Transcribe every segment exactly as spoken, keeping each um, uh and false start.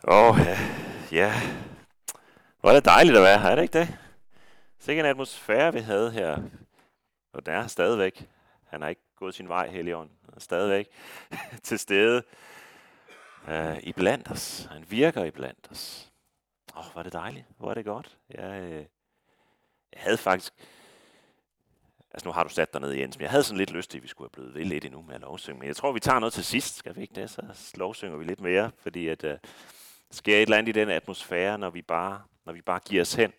Åh, ja. ja. Hvor er det dejligt at være her, er det ikke det? Sikke en atmosfære, vi havde her. Og der er stadigvæk. Han har ikke gået sin vej, Helligånden. Han er stadigvæk til stede uh, i blandt os. Han virker i blandt os. Åh, hvor er det dejligt. Hvor er det godt. Jeg, øh, jeg havde faktisk... Altså, nu har du sat dig ned, Jens, men jeg havde sådan lidt lyst til, at vi skulle have blevet ved lidt endnu med at lovsynge. Men jeg tror, vi tager noget til sidst, skal vi ikke det? Så lovsynger vi lidt mere, fordi at... Uh, sker et eller andet i den atmosfære, når vi bare, når vi bare giver os hen.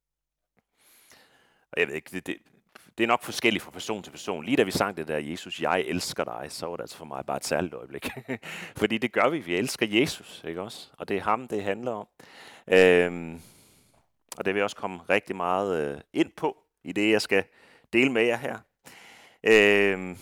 Og jeg ved ikke, det, det, det er nok forskelligt fra person til person. Lige da vi sang det der, Jesus, jeg elsker dig, så var det altså for mig bare et særligt øjeblik. Fordi det gør vi, vi elsker Jesus, ikke også? Og det er ham, det handler om. Øhm, og det vil jeg også komme rigtig meget øh, ind på, i det jeg skal dele med jer her. Øhm,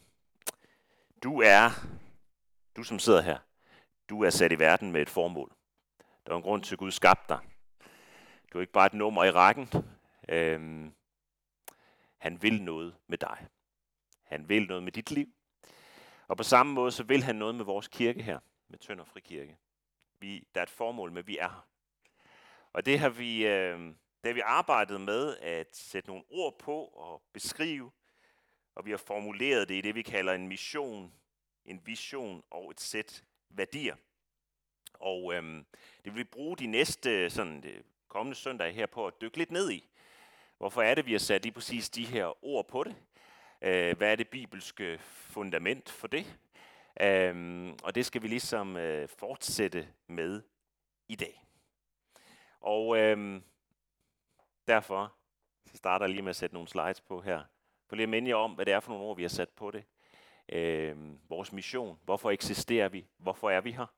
du er, du som sidder her, du er sat i verden med et formål. Der er en grund til, at Gud skabte dig. Du er ikke bare et nummer i rækken. Øhm, han vil noget med dig. Han vil noget med dit liv. Og på samme måde, så vil han noget med vores kirke her, med Tønder Frikirke. Vi, der er et formål med, at vi er her. Og det har vi, øh, det har vi arbejdet med at sætte nogle ord på og beskrive. Og vi har formuleret det i det, vi kalder en mission, en vision og et sæt værdier. Og øhm, det vil vi bruge de næste sådan, de kommende søndage her på at dykke lidt ned i. Hvorfor er det, vi har sat lige præcis de her ord på det? Øh, hvad er det bibelske fundament for det? Øhm, og det skal vi ligesom øh, fortsætte med i dag. Og øhm, derfor så starter jeg lige med at sætte nogle slides på her. For lige at minde jer om, hvad det er for nogle ord, vi har sat på det. Øhm, vores mission. Hvorfor eksisterer vi? Hvorfor er vi her?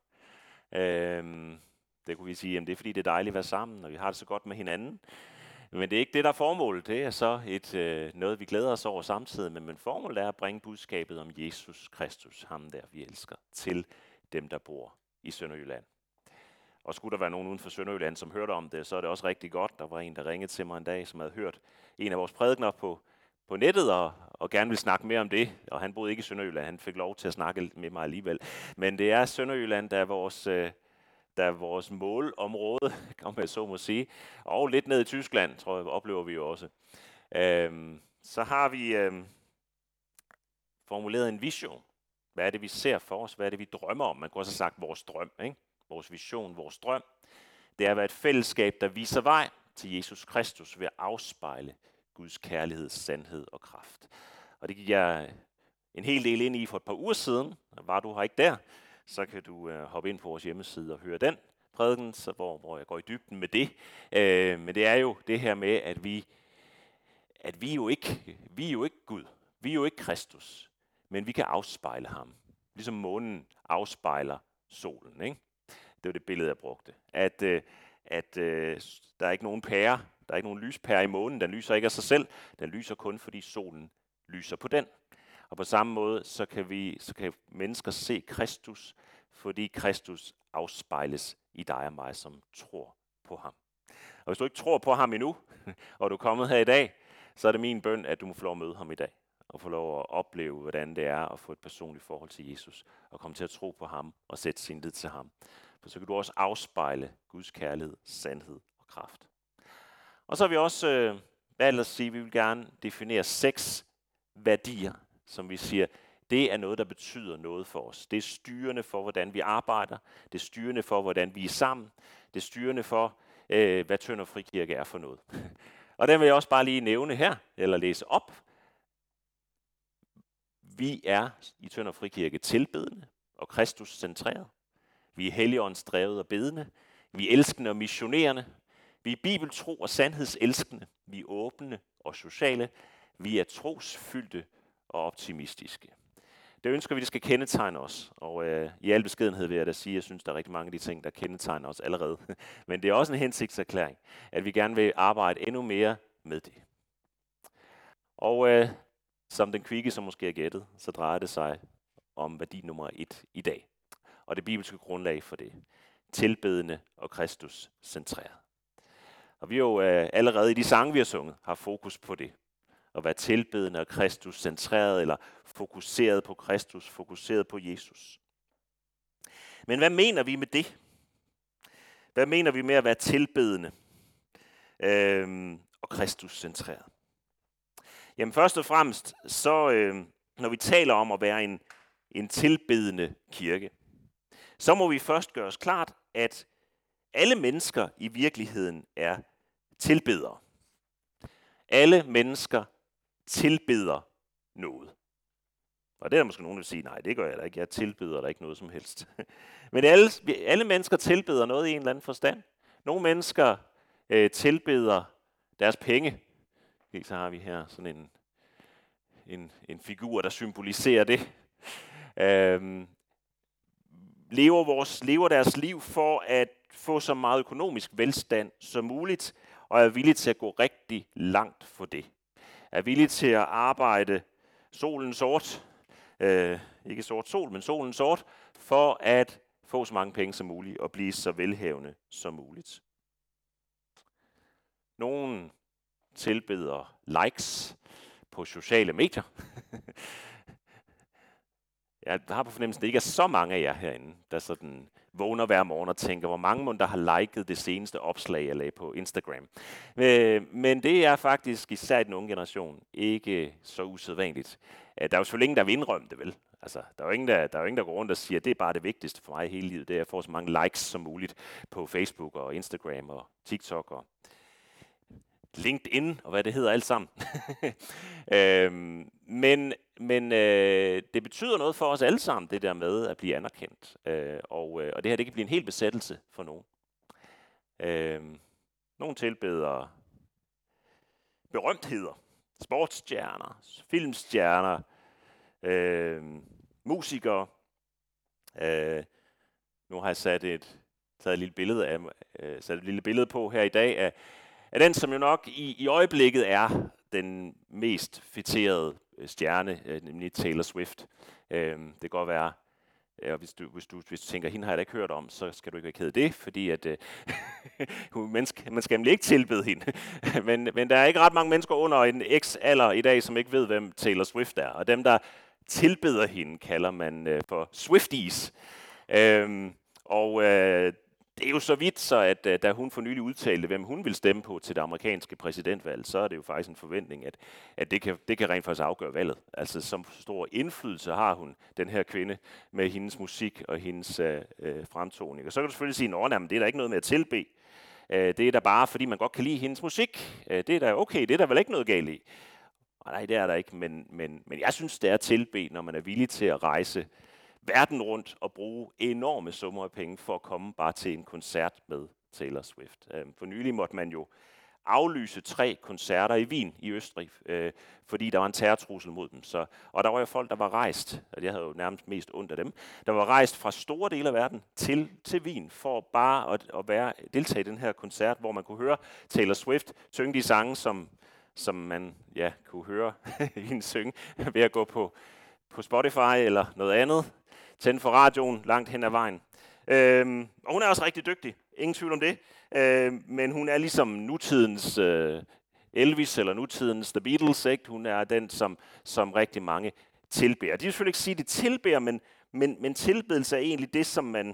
Øhm, det kunne vi sige, at det er fordi det er dejligt at være sammen, og vi har det så godt med hinanden. Men det er ikke det, der er formålet. Det er så et, øh, noget, vi glæder os over samtidig. Men, men formålet er at bringe budskabet om Jesus Kristus, ham der vi elsker, til dem, der bor i Sønderjylland. Og skulle der være nogen uden for Sønderjylland, som hørte om det, så er det også rigtig godt. Der var en, der ringede til mig en dag, som havde hørt en af vores prædikener på, på nettet, og, og gerne ville snakke mere om det. Og han boede ikke i Sønderjylland, han fik lov til at snakke med mig alligevel. Men det er Sønderjylland, der er vores, øh, der er vores målområde, kan man så må sige. Og lidt ned i Tyskland, tror jeg, oplever vi jo også. Øhm, så har vi øhm, formuleret en vision. Hvad er det, vi ser for os? Hvad er det, vi drømmer om? Man kunne også have sagt vores drøm, ikke? Vores vision, vores drøm. Det er at være et fællesskab, der viser vej til Jesus Kristus ved at afspejle Guds kærlighed, sandhed og kraft. Og det gik jeg en hel del ind i for et par uger siden. Var du her ikke der, så kan du øh, hoppe ind på vores hjemmeside og høre den prædiken, så hvor, hvor jeg går i dybden med det. Øh, men det er jo det her med, at vi, at vi, jo ikke, vi er jo ikke Gud. Vi er jo ikke Kristus, men vi kan afspejle ham. Ligesom månen afspejler solen, ikke? Det var det billede, jeg brugte. At, øh, at øh, der er ikke nogen pære, der er ikke nogen lyspære i månen. Den lyser ikke af sig selv. Den lyser kun, fordi solen lyser på den. Og på samme måde, så kan, vi, så kan mennesker se Kristus, fordi Kristus afspejles i dig og mig, som tror på ham. Og hvis du ikke tror på ham endnu, og du er kommet her i dag, så er det min bøn, at du må få lov at møde ham i dag. Og få lov at opleve, hvordan det er at få et personligt forhold til Jesus. Og komme til at tro på ham og sætte sin lid til ham. For så kan du også afspejle Guds kærlighed, sandhed og kraft. Og så har vi også øh, valgt at sige, at vi vil gerne definere seks værdier, som vi siger, det er noget, der betyder noget for os. Det er styrende for, hvordan vi arbejder. Det er styrende for, hvordan vi er sammen. Det er styrende for, øh, hvad Tønder Frikirke er for noget. Og den vil jeg også bare lige nævne her, eller læse op. Vi er i Tønder Frikirke tilbedende og Kristus centreret. Vi er helligåndsdrevet og bedende. Vi er elskende og missionerende. Vi er bibeltro og sandhedselskende. Vi er åbne og sociale. Vi er trosfyldte og optimistiske. Det ønsker vi, det skal kendetegne os. Og øh, i al beskedenhed vil jeg da sige, at jeg synes, der er rigtig mange af de ting, der kendetegner os allerede. Men det er også en hensigtserklæring, at vi gerne vil arbejde endnu mere med det. Og øh, som den kvikke, som måske er gættet, så drejer det sig om værdi nummer et i dag. Og det bibelske grundlag for det. Tilbedende og Kristus centreret. Og vi har jo øh, allerede i de sange, vi har sunget, har fokus på det. At være tilbedende og Kristus centreret, eller fokuseret på Kristus, fokuseret på Jesus. Men hvad mener vi med det? Hvad mener vi med at være tilbedende øhm, og Kristus-centreret? Jamen først og fremmest, så øhm, når vi taler om at være en, en tilbedende kirke, så må vi først gøre os klart, at alle mennesker i virkeligheden er tilbedere. Alle mennesker tilbeder noget. Og det er der måske nogen, der vil sige, nej, det gør jeg da ikke. Jeg tilbeder der ikke noget som helst. Men alle, alle mennesker tilbeder noget i en eller anden forstand. Nogle mennesker øh, tilbeder deres penge. Så har vi her sådan en, en, en figur, der symboliserer det. Øhm, lever, vores, lever deres liv for at få så meget økonomisk velstand som muligt, og er villige til at gå rigtig langt for det. Er villige til at arbejde solen sort, øh, ikke sort sol, men solen sort, for at få så mange penge som muligt og blive så velhavende som muligt. Nogle tilbeder likes på sociale medier. Jeg har på fornemmelsen, at det ikke er så mange af jer herinde, der sådan vågner hver morgen og tænker, hvor mange må der har liket det seneste opslag, jeg lagde på Instagram. Men det er faktisk især i den unge generation ikke så usædvanligt. Der er jo selvfølgelig ingen, der vil indrømme det, vel? Altså, der er jo ingen, der, der, er jo ingen, der går rundt og siger, at det er bare det vigtigste for mig i hele livet, det er at få så mange likes som muligt på Facebook og Instagram og TikTok og LinkedIn og hvad det hedder alt sammen. øhm, men men øh, det betyder noget for os alle sammen, det der med at blive anerkendt. Øh, og, øh, og det her, det kan blive en hel besættelse for nogen. Øh, nogle tilbeder berømtheder, sportsstjerner, filmstjerner, øh, musikere. Øh, nu har jeg sat et, taget et lille billede af, øh, sat et lille billede på her i dag af af den, som jo nok i, i øjeblikket er den mest fætterede stjerne, øh, nemlig Taylor Swift. Øh, det kan godt være, ja, hvis, du, hvis, du, hvis du tænker, hende har jeg da ikke hørt om, så skal du ikke være ked af det, fordi at, øh, man, skal, man skal nemlig ikke tilbede hende. men, men der er ikke ret mange mennesker under en X-alder i dag, som ikke ved, hvem Taylor Swift er. Og dem, der tilbeder hende, kalder man øh, for Swifties. Øh, og øh, Det er jo så vidt, så at uh, da hun for nylig udtalte, hvem hun vil stemme på til det amerikanske præsidentvalg, så er det jo faktisk en forventning, at, at det, kan, det kan rent faktisk afgøre valget. Altså som stor indflydelse har hun, den her kvinde, med hendes musik og hendes uh, uh, fremtoning. Og så kan du selvfølgelig sige, at det er der ikke noget med at tilbede. Uh, det er da bare, fordi man godt kan lide hendes musik. Uh, det er da okay, det er der vel ikke noget galt i. Og nej, det er der ikke, men, men, men jeg synes, det er tilbede, når man er villig til at rejse verden rundt og bruge enorme summer af penge for at komme bare til en koncert med Taylor Swift. For nylig måtte man jo aflyse tre koncerter i Wien i Østrig, øh, fordi der var en terrortrussel mod dem. Så, og der var jo folk, der var rejst, og jeg havde jo nærmest mest ondt af dem, der var rejst fra store dele af verden til, til Wien for bare at, at være, deltage i den her koncert, hvor man kunne høre Taylor Swift synge de sange, som, som man ja, kunne høre hende synge ved at gå på, på Spotify eller noget andet. Tænde for radioen langt hen ad vejen. Øhm, og hun er også rigtig dygtig, ingen tvivl om det. Øhm, men hun er ligesom nutidens øh, Elvis eller nutidens The Beatles, ikke? Hun er den, som, som rigtig mange tilbeder. De vil selvfølgelig ikke sige, at de tilbeder, men, men, men tilbedelse er egentlig det, som man,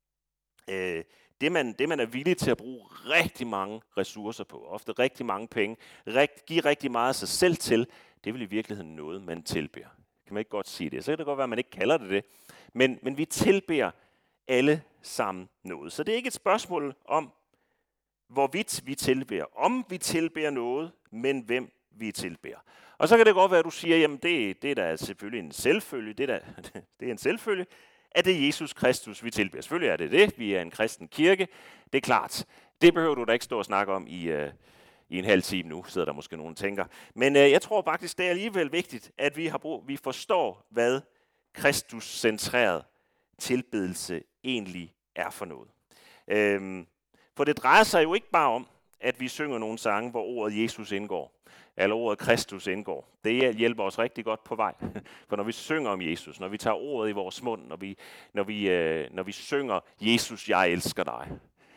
øh, det, man, det, man er villig til at bruge rigtig mange ressourcer på. Ofte rigtig mange penge. Rigt, give rigtig meget af sig selv til. Det vil i virkeligheden noget, man tilbeder. Kan man ikke godt sige det? Så kan det godt være, at man ikke kalder det det. Men, men vi tilbeder alle sammen noget. Så det er ikke et spørgsmål om, hvorvidt vi tilbeder. Om vi tilbeder noget, men hvem vi tilbeder. Og så kan det godt være, at du siger, jamen det, det er da selvfølgelig en selvfølge. Det er, da, det er en selvfølge, at det er Jesus Kristus, vi tilbeder. Selvfølgelig er det det. Vi er en kristen kirke. Det er klart. Det behøver du da ikke stå og snakke om i, uh, i en halv time nu, sidder der måske nogen og tænker. Men uh, jeg tror faktisk, det er alligevel vigtigt, at vi, har brug, vi forstår, hvad Kristus-centreret tilbedelse egentlig er for noget. Øhm, for det drejer sig jo ikke bare om, at vi synger nogle sange, hvor ordet Jesus indgår, eller ordet Kristus indgår. Det hjælper os rigtig godt på vej. For når vi synger om Jesus, når vi tager ordet i vores mund, når vi, når vi, øh, når vi synger, Jesus, jeg elsker dig,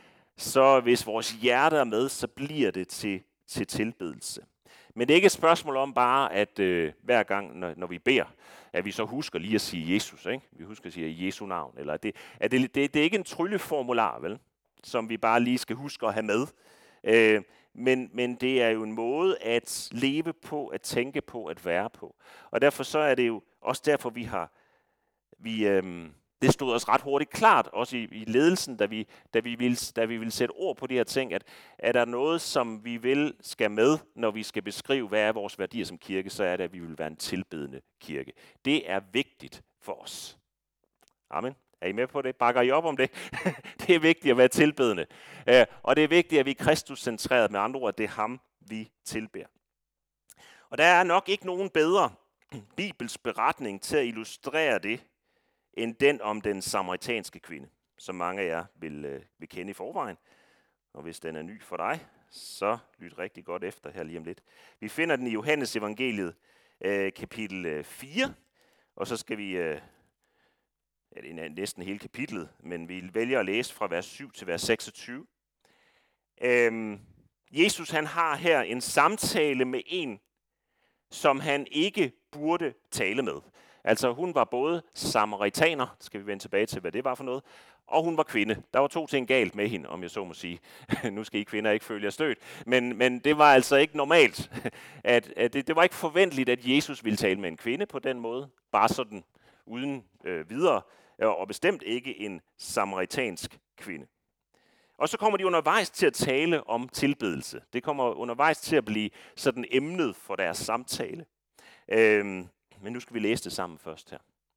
så hvis vores hjerte er med, så bliver det til, til tilbedelse. Men det er ikke et spørgsmål om bare, at øh, hver gang, når, når vi beder, at vi så husker lige at sige Jesus, ikke? Vi husker at sige Jesu navn. Eller det, at det, det, det er ikke en trylleformular, vel? som vi bare lige skal huske at have med. Øh, men, men det er jo en måde at leve på, at tænke på, at være på. Og derfor så er det jo også derfor, vi har, vi, øh, det stod os ret hurtigt klart, også i, i ledelsen, da vi, da, vi ville, da vi ville sætte ord på de her ting, at er der noget, som vi vil skal med, når vi skal beskrive, hvad er vores værdier som kirke, så er det, at vi vil være en tilbedende kirke. Det er vigtigt for os. Amen. Er I med på det? Bakker I op om det? Det er vigtigt at være tilbedende. Uh, og det er vigtigt, at vi er Kristus-centreret. Med andre ord, det er ham, vi tilbeder. Og der er nok ikke nogen bedre Bibels beretning til at illustrere det, end den om den samaritanske kvinde, som mange af jer vil, uh, vil kende i forvejen. Og hvis den er ny for dig, så lyt rigtig godt efter her lige om lidt. Vi finder den i Johannes evangeliet, uh, kapitel fire, og så skal vi... Uh, Ja, det er næsten hele kapitlet, men vi vælger at læse fra vers syv til vers seksogtyve. Øhm, Jesus han har her en samtale med en, som han ikke burde tale med. Altså hun var både samaritaner, skal vi vende tilbage til, hvad det var for noget, og hun var kvinde. Der var to ting galt med hende, om jeg så må sige. Nu skal I kvinder ikke føle jer stødt. Men, men det var altså ikke normalt. At, at det, det var ikke forventeligt, at Jesus ville tale med en kvinde på den måde. Bare sådan uden øh, videre. Og bestemt ikke en samaritansk kvinde. Og så kommer de undervejs til at tale om tilbedelse. Det kommer undervejs til at blive sådan emnet for deres samtale. Øhm, men nu skal vi læse det sammen først her.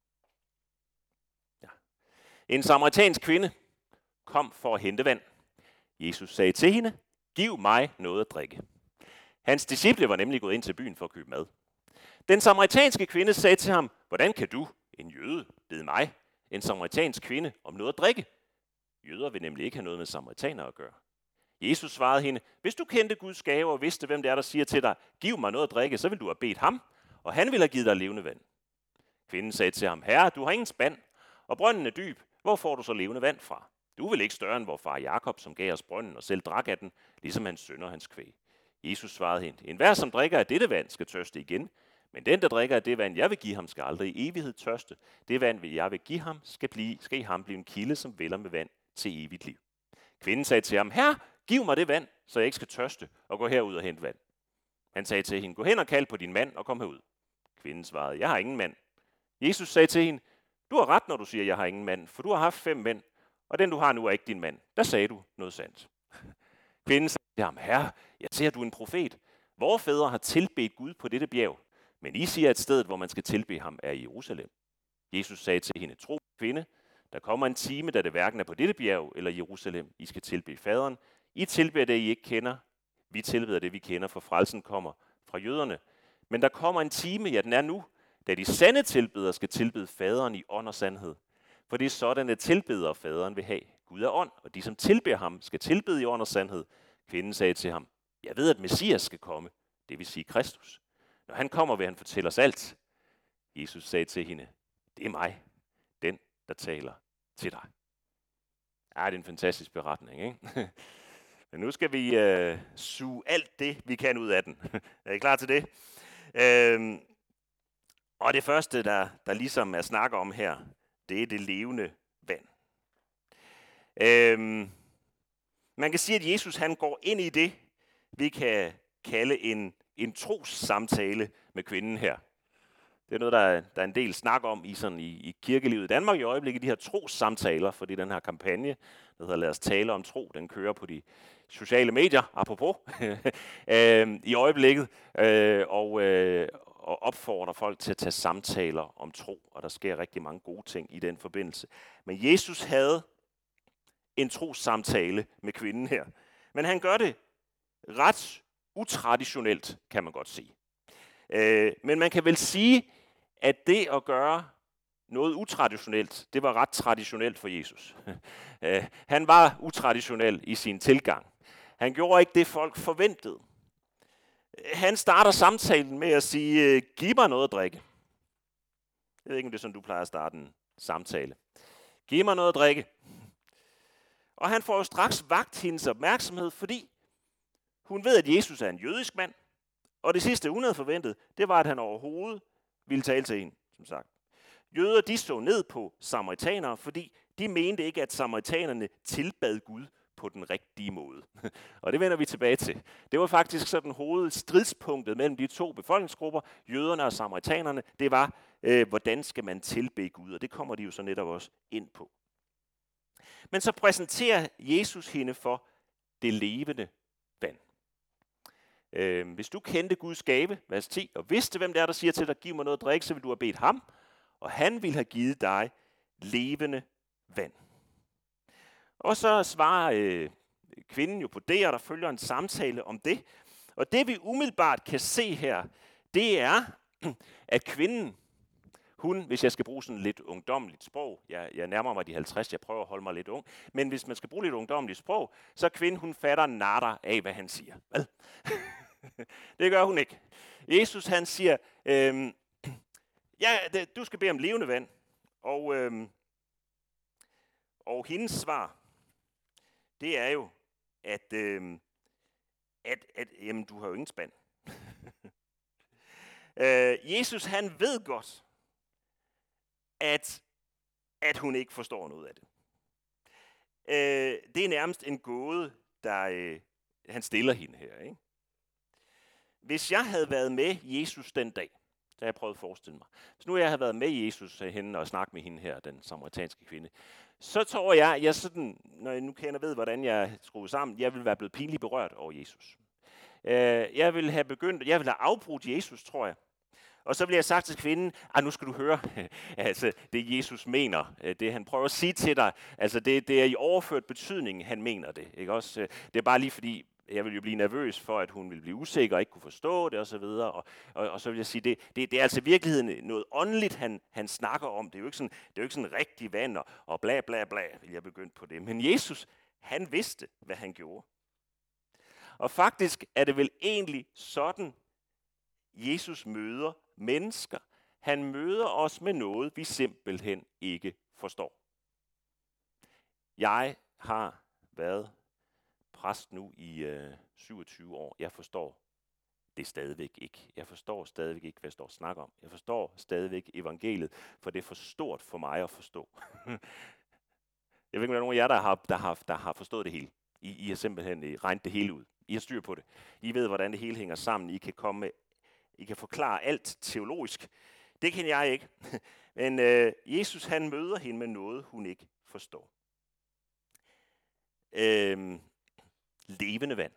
Ja. En samaritansk kvinde kom for at hente vand. Jesus sagde til hende, giv mig noget at drikke. Hans disciple var nemlig gået ind til byen for at købe mad. Den samaritanske kvinde sagde til ham, hvordan kan du, en jøde, bede mig, en samaritansk kvinde, om noget at drikke? Jøder vil nemlig ikke have noget med samaritaner at gøre. Jesus svarede hende, hvis du kendte Guds gave og vidste, hvem det er, der siger til dig, giv mig noget at drikke, så vil du have bedt ham, og han vil have givet dig levende vand. Kvinden sagde til ham, herre, du har ingen spand, og brønden er dyb. Hvor får du så levende vand fra? Du er vel ikke større end vor far Jakob, som gav os brønden og selv drak af den, ligesom hans søn og hans kvæg. Jesus svarede hende, enhver som drikker af dette vand skal tørste igen, men den, der drikker af det vand, jeg vil give ham, skal aldrig i evighed tørste. Det vand, jeg vil give ham, skal, blive, skal i ham blive en kilde, som vælger med vand til evigt liv. Kvinden sagde til ham, herre, giv mig det vand, så jeg ikke skal tørste, og gå herud og hente vand. Han sagde til hende, gå hen og kald på din mand og kom herud. Kvinden svarede, jeg har ingen mand. Jesus sagde til hende, du har ret, når du siger, jeg har ingen mand, for du har haft fem mænd, og den du har nu er ikke din mand. Der sagde du noget sandt. Kvinden sagde til ham, herre, jeg ser, at du er en profet. Vore fædre har tilbedt Gud på dette bjerg, men I siger, at stedet, hvor man skal tilbede ham, er i Jerusalem. Jesus sagde til hende, tro kvinde, der kommer en time, da det hverken er på dette bjerg eller Jerusalem, I skal tilbede faderen. I tilbeder det, I ikke kender. Vi tilbeder det, vi kender, for frelsen kommer fra jøderne. Men der kommer en time, ja den er nu, da de sande tilbedere skal tilbede faderen i ånd og sandhed. For det er sådan, at tilbedere faderen vil have. Gud er ånd, og de som tilbeder ham, skal tilbede i ånd og sandhed. Kvinden sagde til ham, jeg ved, at Messias skal komme, det vil sige Kristus. Når han kommer, vil han fortælle os alt. Jesus sagde til hende, det er mig, den, der taler til dig. Ja, det er en fantastisk beretning, ikke? Men nu skal vi øh, suge alt det, vi kan ud af den. Er I klar til det? Øhm, og det første, der, der ligesom er snakker om her, det er det levende vand. Øhm, man kan sige, at Jesus han går ind i det, vi kan kalde en, en trossamtale med kvinden her. Det er noget, der er, der er en del snak om i, sådan, i, i kirkelivet i Danmark i øjeblikket, de her trossamtaler, fordi den her kampagne, der hedder Lad os tale om tro, den kører på de sociale medier, apropos, øh, i øjeblikket, øh, og, øh, og opfordrer folk til at tage samtaler om tro, og der sker rigtig mange gode ting i den forbindelse. Men Jesus havde en trossamtale med kvinden her, men han gør det ret utraditionelt, kan man godt sige. Øh, men man kan vel sige, at det at gøre noget utraditionelt, det var ret traditionelt for Jesus. øh, han var utraditionel i sin tilgang. Han gjorde ikke det, folk forventede. Han starter samtalen med at sige, giv mig noget at drikke. Jeg ved ikke, om det er sådan, du plejer at starte en samtale. Giv mig noget at drikke. Og han får jo straks vakt hendes opmærksomhed, fordi hun ved, at Jesus er en jødisk mand. Og det sidste, hun havde forventet, det var, at han overhovedet ville tale til hende, som sagt. Jøder, de så ned på samaritanere, fordi de mente ikke, at samaritanerne tilbad Gud på på den rigtige måde. Og det vender vi tilbage til. Det var faktisk sådan hovedstridspunktet mellem de to befolkningsgrupper, jøderne og samaritanerne. Det var, øh, hvordan skal man tilbede Gud, og det kommer de jo så netop også ind på. Men så præsenterer Jesus hende for det levende vand. Øh, hvis du kendte Guds gave, vers ti, og vidste, hvem det er, der siger til dig, giv mig noget at drikke, så vil du have bedt ham, og han vil have givet dig levende vand. Og så svarer øh, kvinden jo på det, og der følger en samtale om det. Og det vi umiddelbart kan se her, det er, at kvinden, hun, hvis jeg skal bruge sådan lidt ungdommeligt sprog, jeg, jeg nærmer mig de halvtreds, jeg prøver at holde mig lidt ung, men hvis man skal bruge lidt ungdommeligt sprog, så kvinden, hun fatter natter af, hvad han siger. Vel? Det gør hun ikke. Jesus, han siger, øhm, ja, det, du skal bede om levende vand, og, øhm, og hendes svar, det er jo, at, øhm, at, at jamen, du har jo ingen spand. øh, Jesus, han ved godt, at, at hun ikke forstår noget af det. Øh, det er nærmest en gåde, der øh, han stiller hende her. Ikke? Hvis jeg havde været med Jesus den dag, så har jeg prøvet at forestille mig. Hvis nu jeg havde været med Jesus hende og snakket med hende her, den samaritanske kvinde, så tror jeg, jeg sådan, når jeg nu kender ved, hvordan jeg skruer sammen, jeg ville være blevet pinligt berørt over Jesus. Øh, jeg ville have begyndt, jeg ville have afbrudt Jesus, tror jeg. Og så ville jeg sagt til kvinden, ah, nu skal du høre, altså det Jesus mener, det han prøver at sige til dig, altså det, det er i overført betydning, han mener det. Ikke også? Det er bare lige fordi, jeg ville jo blive nervøs for, at hun ville blive usikker og ikke kunne forstå det osv. Og, og, og så vil jeg sige, det, det, det er altså i virkeligheden noget åndeligt, han, han snakker om. Det er jo ikke sådan, det er jo ikke sådan rigtig vand og, og bla bla bla, vil jeg begynde på det. Men Jesus, han vidste, hvad han gjorde. Og faktisk er det vel egentlig sådan, Jesus møder mennesker. Han møder os med noget, vi simpelthen ikke forstår. Jeg har været præst nu i øh, syvogtyve år. Jeg forstår det stadigvæk ikke. Jeg forstår stadigvæk ikke, hvad jeg står og snakker om. Jeg forstår stadigvæk evangeliet, for det er for stort for mig at forstå. Jeg ved ikke, om der er nogen af jer, der har, der har, der har forstået det hele. I, I har simpelthen regnet det hele ud. I har styr på det. I ved, hvordan det hele hænger sammen. I kan komme med I kan forklare alt teologisk. Det kan jeg ikke. Men øh, Jesus, han møder hende med noget, hun ikke forstår. Øhm, levende vand.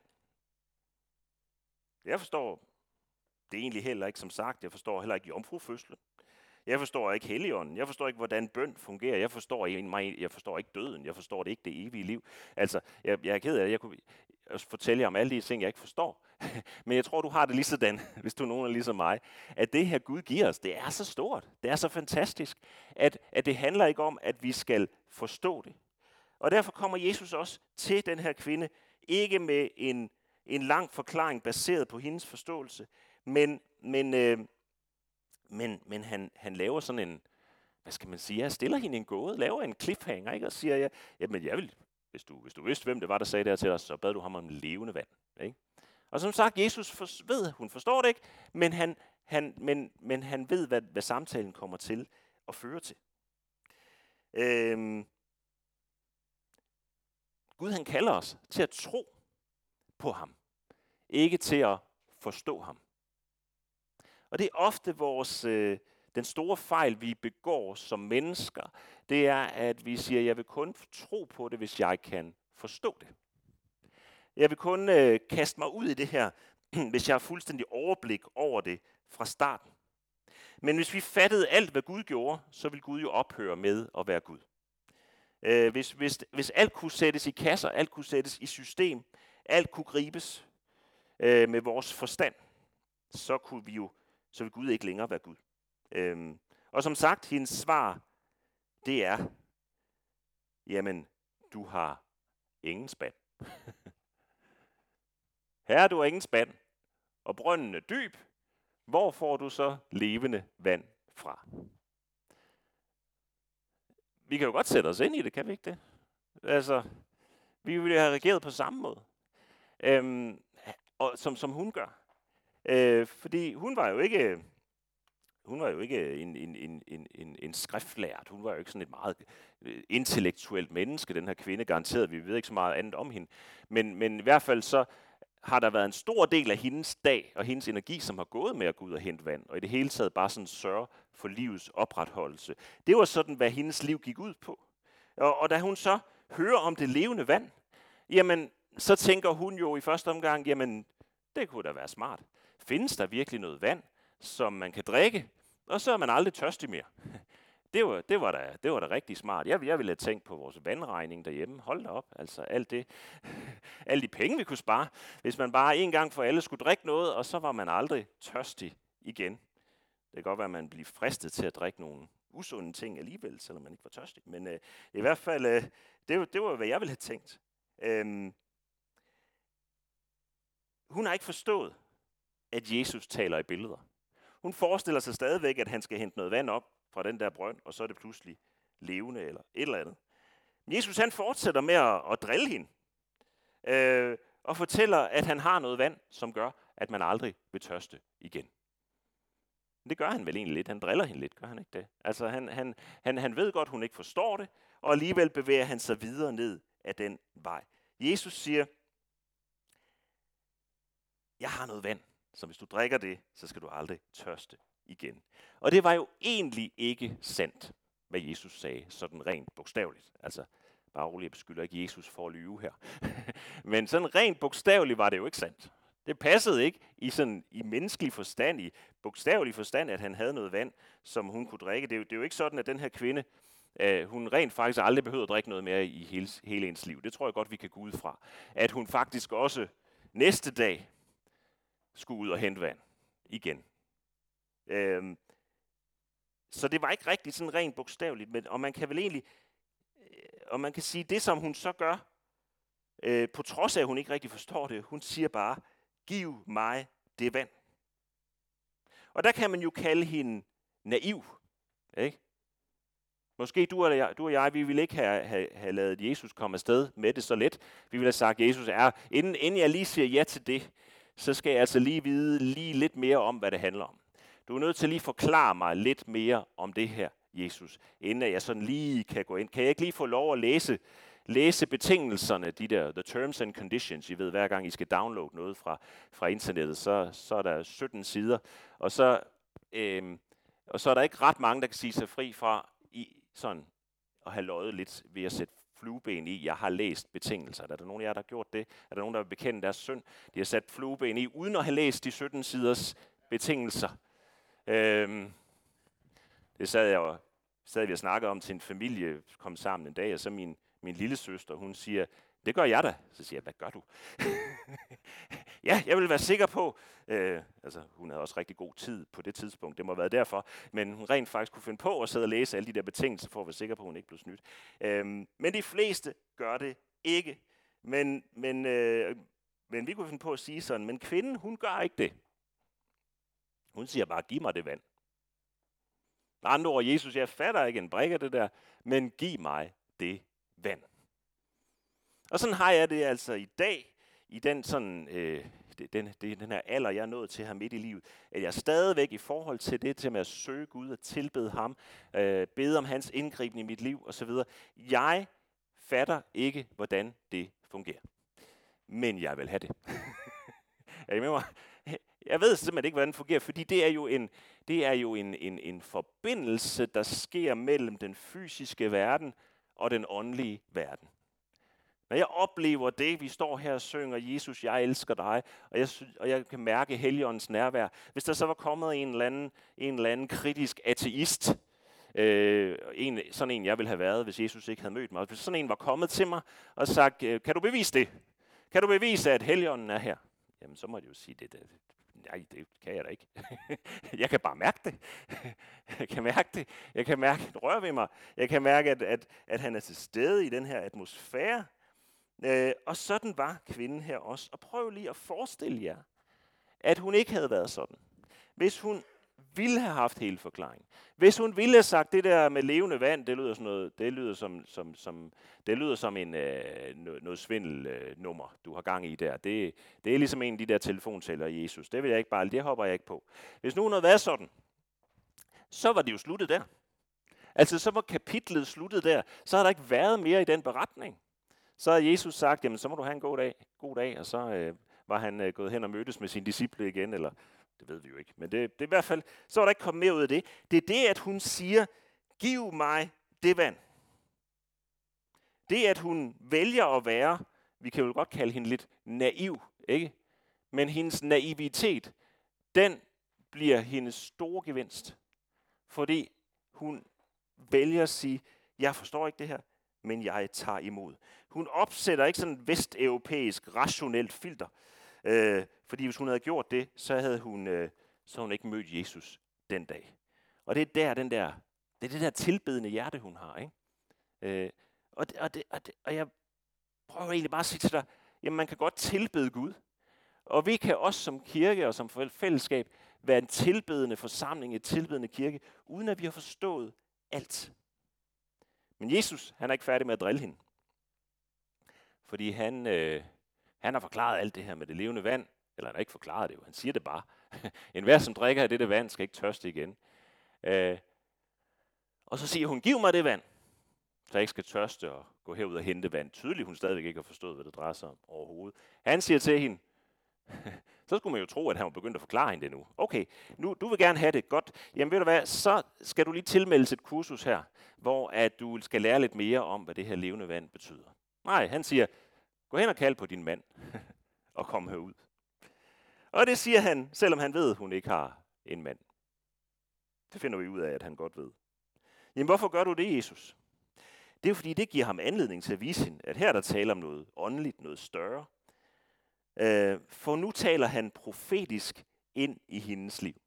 Jeg forstår det egentlig heller ikke, som sagt. Jeg forstår heller ikke jomfrufødslen. Jeg forstår ikke Helligånden. Jeg forstår ikke, hvordan bøn fungerer. Jeg forstår, ikke, jeg forstår ikke døden. Jeg forstår det ikke, det evige liv. Altså, jeg, jeg er ked af det. Jeg kunne fortælle jer om alle de ting, jeg ikke forstår. Men jeg tror, du har det lige sådan, hvis du er nogen er ligesom mig, at det her Gud giver os, det er så stort. Det er så fantastisk, at, at det handler ikke om, at vi skal forstå det. Og derfor kommer Jesus også til den her kvinde, ikke med en, en lang forklaring baseret på hendes forståelse, men, men, øh, men, men han, han laver sådan en, hvad skal man sige, jeg stiller hende en gåde, laver en cliffhanger, ikke? Og siger, jeg, jamen jeg vil, hvis du, hvis du vidste, hvem det var, der sagde det her til dig, så bad du ham om levende vand. Ikke? Og som sagt, Jesus for, ved, hun forstår det ikke, men han, han, men, men han ved, hvad, hvad samtalen kommer til at føre til. Øhm, Gud, han kalder os til at tro på ham, ikke til at forstå ham. Og det er ofte vores, øh, den store fejl, vi begår som mennesker, det er, at vi siger, jeg vil kun tro på det, hvis jeg kan forstå det. Jeg vil kun øh, kaste mig ud i det her, hvis jeg har fuldstændig overblik over det fra starten. Men hvis vi fattede alt, hvad Gud gjorde, så ville Gud jo ophøre med at være Gud. Øh, hvis, hvis, hvis alt kunne sættes i kasser, alt kunne sættes i system, alt kunne gribes øh, med vores forstand, så kunne vi jo, så ville Gud ikke længere være Gud. Øh, og som sagt, hendes svar, det er, jamen, du har ingen spand. Herre, du har ingen spand, og brønden er dyb. Hvor får du så levende vand fra? Vi kan jo godt sætte os ind i det, kan vi ikke det? Altså, vi ville have reageret på samme måde, øhm, og som, som hun gør. Øh, fordi hun var jo ikke, hun var jo ikke en, en, en, en, en, en skriftlært. Hun var jo ikke sådan et meget intellektuelt menneske, den her kvinde, garanteret. Vi ved ikke så meget andet om hende. Men, men i hvert fald så har der været en stor del af hendes dag og hendes energi, som har gået med at gå ud og hente vand, og i det hele taget bare sådan sørge for livets opretholdelse. Det var sådan, hvad hendes liv gik ud på. Og, og da hun så hører om det levende vand, jamen, så tænker hun jo i første omgang, jamen, det kunne da være smart. Findes der virkelig noget vand, som man kan drikke, og så er man aldrig tørstig mere? Det var, det var, da, det var da rigtig smart. Jeg, jeg ville have tænkt på vores vandregning derhjemme. Hold da op, altså alt det, alle de penge, vi kunne spare, hvis man bare en gang for alle skulle drikke noget, og så var man aldrig tørstig igen. Det kan godt være, at man bliver fristet til at drikke nogle usunde ting alligevel, selvom man ikke var tørstig. Men øh, i hvert fald, øh, det, det var, hvad jeg ville have tænkt. Øhm, hun har ikke forstået, at Jesus taler i billeder. Hun forestiller sig stadigvæk, at han skal hente noget vand op fra den der brønd, og så er det pludselig levende eller et eller andet. Jesus han fortsætter med at, at drille hende, øh, og fortæller, at han har noget vand, som gør, at man aldrig vil tørste igen. Det gør han vel egentlig lidt. Han driller hende lidt, gør han ikke det? Altså han, han, han, han ved godt, hun ikke forstår det, og alligevel bevæger han sig videre ned ad den vej. Jesus siger, jeg har noget vand, så hvis du drikker det, så skal du aldrig tørste igen. Og det var jo egentlig ikke sandt, hvad Jesus sagde, sådan rent bogstaveligt. Altså, bare roligt, jeg beskylder ikke Jesus for at lyve her. Men sådan rent bogstaveligt var det jo ikke sandt. Det passede ikke i, sådan, i menneskelig forstand, i bogstavelig forstand, at han havde noget vand, som hun kunne drikke. Det er jo, det er jo ikke sådan, at den her kvinde, øh, hun rent faktisk aldrig behøvede at drikke noget mere i hele, hele ens liv. Det tror jeg godt, vi kan gå ud fra. At hun faktisk også næste dag skulle ud og hente vand igen. Øhm, så det var ikke rigtig sådan rent bogstaveligt, men, og man kan vel egentlig, øh, og man kan sige, det som hun så gør, øh, på trods af, at hun ikke rigtig forstår det, hun siger bare, giv mig det vand. Og der kan man jo kalde hende naiv, ikke? Måske du og, jeg, du og jeg, vi ville ikke have, have, have ladet Jesus komme afsted med det så let. Vi ville have sagt, Jesus er, inden, inden jeg lige siger ja til det, så skal jeg altså lige vide lige lidt mere om, hvad det handler om. Du er nødt til at lige forklare mig lidt mere om det her, Jesus, inden jeg sådan lige kan gå ind. Kan jeg ikke lige få lov at læse, læse betingelserne, de der the terms and conditions? I ved, hver gang I skal downloade noget fra, fra internettet, så, så er der sytten sider, og så, øhm, og så er der ikke ret mange, der kan sige sig fri fra i, sådan, at have løjet lidt ved at sætte flueben i, jeg har læst betingelser. Er der nogen af jer, der har gjort det? Er der nogen, der vil bekende deres synd? De har sat flueben i, uden at have læst de sytten siders betingelser. Øhm, det sad jeg og sad vi og snakkede om til en familie, kom sammen en dag, og så min, min lille søster, hun siger, det gør jeg da. Så siger jeg, hvad gør du? Ja, jeg vil være sikker på, øh, altså hun havde også rigtig god tid på det tidspunkt, det må have været derfor, men hun rent faktisk kunne finde på at sidde og læse alle de der betingelser, for at være sikker på, at hun ikke blev snydt. Øhm, men de fleste gør det ikke. Men, men, øh, men vi kunne finde på at sige sådan, men kvinden, hun gør ikke det. Hun siger bare, giv mig det vand. Med andre ord, Jesus, jeg fatter ikke en brik af det der, men giv mig det vand. Og sådan har jeg det altså i dag, i den, sådan, øh, den, den her alder, jeg er nået til her midt i livet, at jeg stadigvæk i forhold til det, til med at søge Gud og tilbede ham, øh, bede om hans indgriben i mit liv osv., jeg fatter ikke, hvordan det fungerer. Men jeg vil have det. Er I med mig? Jeg ved simpelthen ikke, hvordan det fungerer, fordi det er jo en, det er jo en, en, en forbindelse, der sker mellem den fysiske verden og den åndelige verden. Når jeg oplever det, vi står her og synger, Jesus, jeg elsker dig, og jeg, og jeg kan mærke Helligåndens nærvær. Hvis der så var kommet en eller anden, en eller anden kritisk ateist, øh, en, sådan en jeg ville have været, hvis Jesus ikke havde mødt mig, hvis sådan en var kommet til mig og sagt, kan du bevise det? Kan du bevise, at Helligånden er her? Jamen, så må jeg jo sige, det, det, nej, det kan jeg da ikke. Jeg kan bare mærke det. Jeg kan mærke det. Jeg kan mærke, at det rører ved mig. Jeg kan mærke, at, at, at han er til stede i den her atmosfære. Øh, og sådan var kvinden her også. Og prøv lige at forestille jer, at hun ikke havde været sådan. Hvis hun ville have haft hele forklaringen. Hvis hun ville have sagt, det der med levende vand, det lyder, sådan noget, det lyder som, som, som, det lyder som en, øh, noget, noget svindelnummer, øh, du har gang i der. Det, det er ligesom en af de der telefonsælgere, Jesus. Det vil jeg ikke bare, det hopper jeg ikke på. Hvis nu hun havde været sådan, så var det jo sluttet der. Altså, så var kapitlet sluttet der. Så har der ikke været mere i den beretning. Så har Jesus sagt, jamen, så må du have en god dag, god dag og så øh, var han øh, gået hen og mødtes med sine disciple igen, eller det ved vi jo ikke. Men det, det er i hvert fald, så var der ikke kommet mere ud af det. Det er det, at hun siger, giv mig det vand. Det, at hun vælger at være, vi kan jo godt kalde hende lidt naiv, ikke? Men hendes naivitet, den bliver hendes store gevinst. Fordi hun vælger at sige, jeg forstår ikke det her, men jeg tager imod. Hun opsætter ikke sådan et vesteuropæisk rationelt filter. Øh, fordi hvis hun havde gjort det, så havde hun, øh, så havde hun ikke mødt Jesus den dag. Og det er der, den der, det er det der tilbedende hjerte, hun har, ikke? Øh, og, det, og, det, og, det, og jeg prøver egentlig bare at sige til dig, jamen man kan godt tilbede Gud. Og vi kan også som kirke og som fællesskab være en tilbedende forsamling, et tilbedende kirke, uden at vi har forstået alt. Men Jesus, han er ikke færdig med at drille hende. Fordi han, øh, han har forklaret alt det her med det levende vand. Eller han har ikke forklaret det jo, han siger det bare. En hver, som drikker af dette vand, skal ikke tørste igen. Øh, og så siger hun, giv mig det vand, så jeg ikke skal tørste og gå herud og hente vand. Tydeligt, hun stadigvæk ikke har forstået, hvad det drejer sig om overhovedet. Han siger til hende, så skulle man jo tro, at han var begyndt at forklare hende det nu. Okay, nu, du vil gerne have det godt. Jamen ved du hvad, så skal du lige tilmeldes et kursus her, hvor at du skal lære lidt mere om, hvad det her levende vand betyder. Nej, han siger, gå hen og kald på din mand, og kom herud. Og det siger han, selvom han ved, at hun ikke har en mand. Det finder vi ud af, at han godt ved. Jamen hvorfor gør du det, Jesus? Det er jo fordi, det giver ham anledning til at vise hende, at her der taler om noget åndeligt, noget større. Øh, for nu taler han profetisk ind i hendes liv.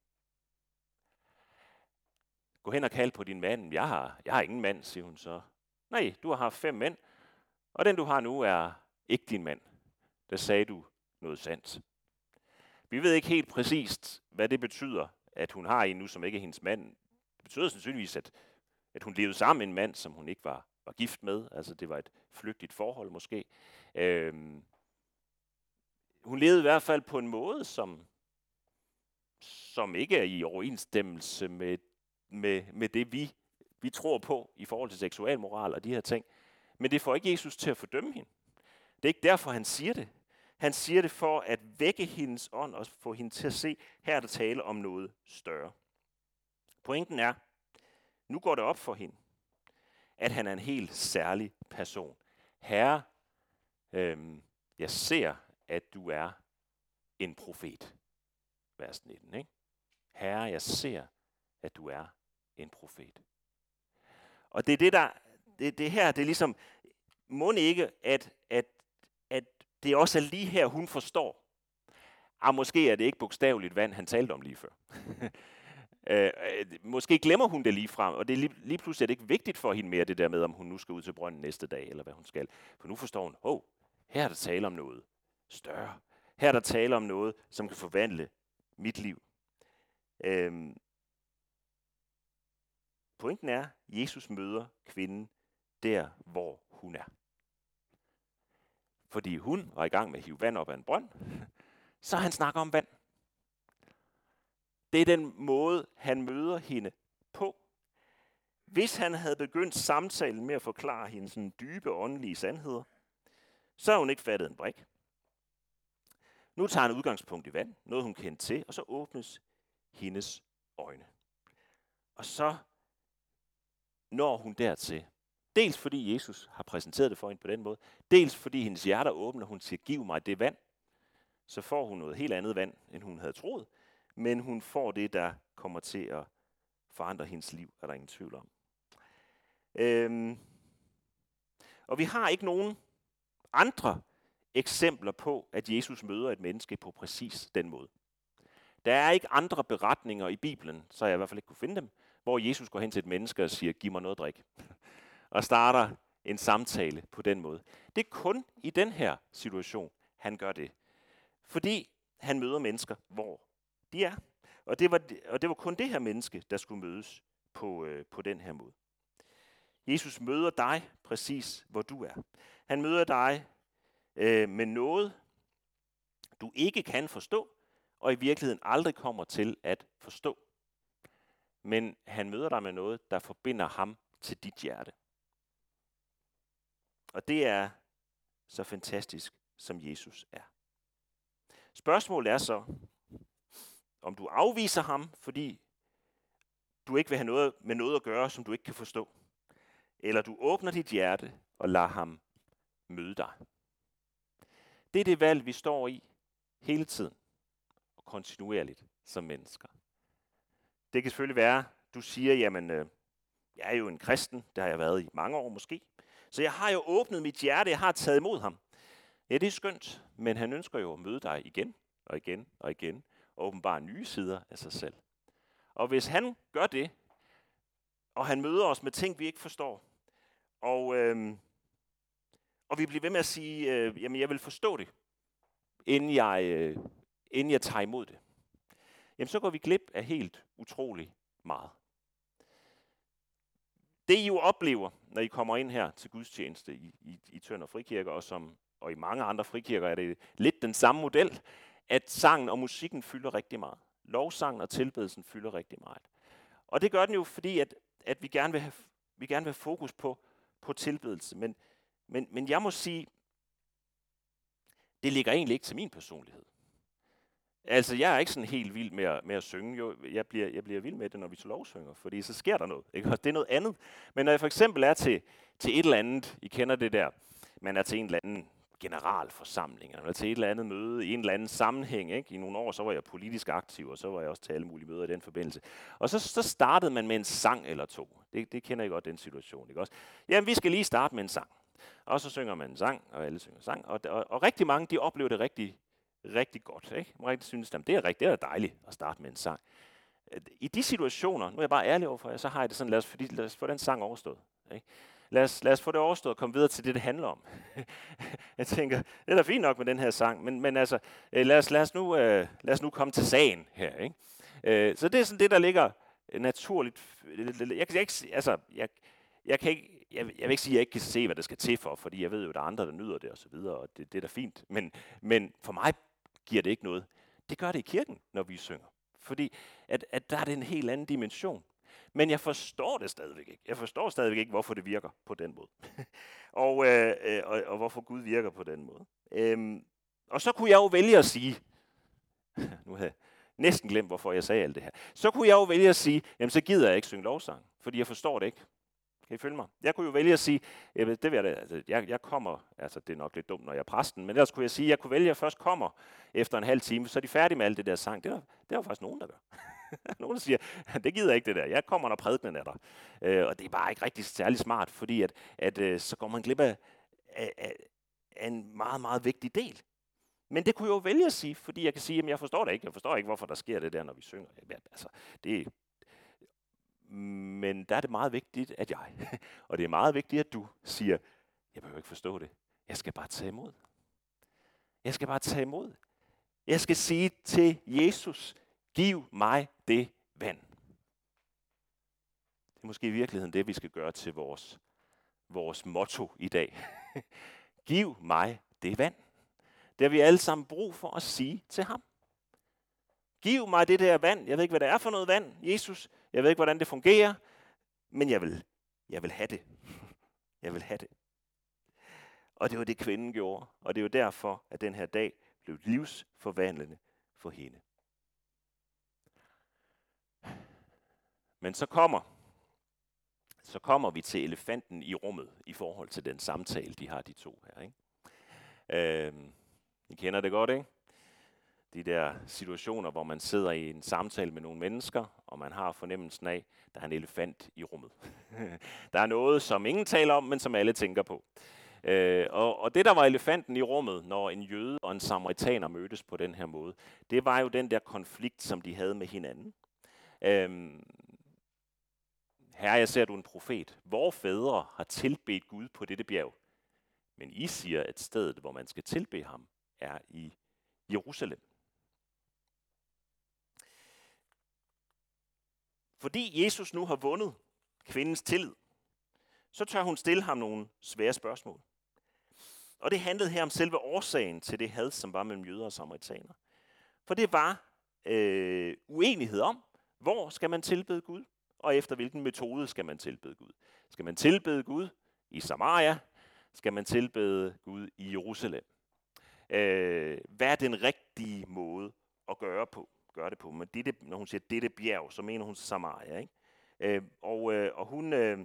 Gå hen og kald på din mand. Jeg har, jeg har ingen mand, siger hun så. Nej, du har haft fem mænd, og den du har nu er ikke din mand. Der sagde du noget sandt. Vi ved ikke helt præcist, hvad det betyder, at hun har en nu, som ikke er hendes mand. Det betyder sandsynligvis, at, at hun levede sammen med en mand, som hun ikke var, var gift med. Altså det var et flygtigt forhold måske. Øhm, hun levede i hvert fald på en måde, som, som ikke er i overensstemmelse med, med, med det, vi, vi tror på i forhold til seksualmoral og de her ting. Men det får ikke Jesus til at fordømme hende. Det er ikke derfor, han siger det. Han siger det for at vække hendes ånd og få hende til at se, her er der tale om noget større. Pointen er, nu går det op for hende, at han er en helt særlig person. Herre, øhm, jeg ser, at du er en profet. Vers nitten, ikke? Herre, jeg ser, at du er en profet. Og det er det, der, det, det her, det er ligesom, må ikke, at, at, at det også er lige her, hun forstår. Ah, måske er det ikke bogstaveligt vand, han talte om lige før. øh, måske glemmer hun det lige frem, og det er lige, lige pludselig er det ikke vigtigt for hende mere, det der med, om hun nu skal ud til brønden næste dag, eller hvad hun skal. For nu forstår hun, hov, her er der tale om noget større. Her er der tale om noget, som kan forvandle mit liv. Øhm, pointen er, Jesus møder kvinden der, hvor hun er. Fordi hun var i gang med at hive vand op af en brønd, så han snakker om vand. Det er den måde, han møder hende på. Hvis han havde begyndt samtalen med at forklare hende sådan dybe åndelige sandheder, så har hun ikke fattet en brik. Nu tager han udgangspunkt i vand, noget hun kendte til, og så åbnes hendes øjne. Og så når hun dertil. Dels fordi Jesus har præsenteret det for hende på den måde, dels fordi hendes hjerte åbner, hun siger, giv mig det vand. Så får hun noget helt andet vand, end hun havde troet, men hun får det, der kommer til at forandre hendes liv, er der ingen tvivl om. Øhm, og vi har ikke nogen andre eksempler på, at Jesus møder et menneske på præcis den måde. Der er ikke andre beretninger i Bibelen, så jeg i hvert fald ikke kunne finde dem, hvor Jesus går hen til et menneske og siger, giv mig noget at drikke. Og starter en samtale på den måde. Det er kun i den her situation, han gør det. Fordi han møder mennesker, hvor de er. Og det var, og det var kun det her menneske, der skulle mødes på, øh, på den her måde. Jesus møder dig præcis, hvor du er. Han møder dig øh, med noget, du ikke kan forstå, og i virkeligheden aldrig kommer til at forstå. men han møder dig med noget, der forbinder ham til dit hjerte. Og det er så fantastisk, som Jesus er. Spørgsmålet er så, om du afviser ham, fordi du ikke vil have noget med noget at gøre, som du ikke kan forstå. Eller du åbner dit hjerte og lader ham møde dig. Det er det valg, vi står i hele tiden og kontinuerligt som mennesker. Det kan selvfølgelig være, du siger, jamen, øh, jeg er jo en kristen, det har jeg været i mange år måske. Så jeg har jo åbnet mit hjerte, jeg har taget imod ham. Ja, det er skønt, men han ønsker jo at møde dig igen og igen og igen, og åbenbare nye sider af sig selv. Og hvis han gør det, og han møder os med ting, vi ikke forstår, og, øh, og vi bliver ved med at sige, øh, jamen jeg vil forstå det, inden jeg, øh, inden jeg tager imod det, jamen så går vi glip af helt utrolig meget. Det I jo oplever, når I kommer ind her til gudstjeneste i, i, i Tønder Frikirke, og, som, og i mange andre frikirker er det lidt den samme model, at sangen og musikken fylder rigtig meget. Lovsangen og tilbedelsen fylder rigtig meget. Og det gør den jo, fordi at, at vi, gerne vil have, vi gerne vil have fokus på, på tilbedelse. Men, men, men jeg må sige, det ligger egentlig ikke til min personlighed. Altså, jeg er ikke sådan helt vild med at, med at synge. Jo, jeg bliver, jeg bliver vild med det, når vi til lovsynger, fordi så sker der noget. Ikke? Det er noget andet. Men når jeg for eksempel er til, til et eller andet, I kender det der, man er til en eller anden generalforsamling, eller til et eller andet møde i en eller anden sammenhæng. Ikke? I nogle år, så var jeg politisk aktiv, og så var jeg også til alle mulige møder i den forbindelse. Og så, så startede man med en sang eller to. Det, det kender I godt, den situation. Ikke også? Jamen, vi skal lige starte med en sang. Og så synger man en sang, og alle synger sang. Og, og, og rigtig mange, de oplever det rigtig rigtig godt, ikke? Man rigtig synes, at det er rigtig, det er dejligt at starte med en sang. I de situationer, nu er jeg bare ærlig overfor jer, så har jeg det sådan, lad os, fordi, lad os få den sang overstået. Ikke? Lad, os, lad os få det overstået og komme videre til det, det handler om. Jeg tænker, det er da fint nok med den her sang, men, men altså, lad os, lad, os nu, uh, lad os nu komme til sagen her. Ikke? Uh, så det er sådan det, der ligger naturligt. Jeg, jeg, jeg, altså, jeg, jeg kan ikke, jeg, jeg vil ikke sige, at jeg ikke kan se, hvad der skal til for, fordi jeg ved jo, at der er andre, der nyder det og så videre, og det, det er da fint. Men, men for mig giver det ikke noget. Det gør det i kirken, når vi synger. Fordi at, at der er det en helt anden dimension. Men jeg forstår det stadigvæk ikke. Jeg forstår stadigvæk ikke, hvorfor det virker på den måde. og, øh, øh, og, og hvorfor Gud virker på den måde. Øhm, og så kunne jeg jo vælge at sige, nu havde jeg næsten glemt, hvorfor jeg sagde alt det her. Så kunne jeg jo vælge at sige, jamen så gider jeg ikke synge lovsang, fordi jeg forstår det ikke. Kan I følge mig? Jeg kunne jo vælge at sige, jeg, ved, det vil jeg, altså, jeg, jeg kommer, altså det er nok lidt dumt, når jeg er præsten, men ellers kunne jeg sige, jeg kunne vælge, at jeg først kommer efter en halv time, så er de færdige med alt det der sang. Det er, det er jo faktisk nogen, der gør. Nogen, der siger, det gider jeg ikke det der. Jeg kommer, når prædikenen er der. Øh, og det er bare ikke rigtig særlig smart, fordi at, at, øh, så går man glip af, af, af, af en meget, meget vigtig del. Men det kunne jeg jo vælge at sige, fordi jeg kan sige, at jeg forstår det ikke. Jeg forstår ikke, hvorfor der sker det der, når vi synger. Altså, det Men der er det meget vigtigt, at jeg, og det er meget vigtigt, at du siger, jeg behøver ikke forstå det. Jeg skal bare tage imod. Jeg skal bare tage imod. Jeg skal sige til Jesus, giv mig det vand. Det er måske i virkeligheden det, vi skal gøre til vores, vores motto i dag. Giv mig det vand. Det har vi alle sammen brug for at sige til ham. Giv mig det der vand. Jeg ved ikke, hvad det er for noget vand, Jesus. Jeg ved ikke, hvordan det fungerer. Men jeg vil, jeg vil have det. Jeg vil have det. Og det var det, kvinden gjorde. Og det er jo derfor, at den her dag blev livsforvandlende for hende. Men så kommer, så kommer vi til elefanten i rummet i forhold til den samtale, de har de to her. Ikke? Øhm, I kender det godt, ikke? De der situationer, hvor man sidder i en samtale med nogle mennesker, og man har fornemmelsen af, at der er en elefant i rummet. Der er noget, som ingen taler om, men som alle tænker på. Øh, og, og det, der var elefanten i rummet, når en jøde og en samaritaner mødtes på den her måde, det var jo den der konflikt, som de havde med hinanden. Øhm, Herre, jeg ser, du er en profet. Vore fædre har tilbedt Gud på dette bjerg. Men I siger, at stedet, hvor man skal tilbede ham, er i Jerusalem. Fordi Jesus nu har vundet kvindens tillid, så tør hun stille ham nogle svære spørgsmål. Og det handlede her om selve årsagen til det had, som var mellem jøder og samaritaner. For det var øh, uenighed om, Hvor skal man tilbede Gud? Og efter hvilken metode skal man tilbede Gud? Skal man tilbede Gud i Samaria? Skal man tilbede Gud i Jerusalem? Øh, hvad er den rigtige måde at gøre på? Gøre det på. Men dette, når hun siger dette bjerg, så mener hun Samaria, ikke? Øh, og, øh, og hun øh,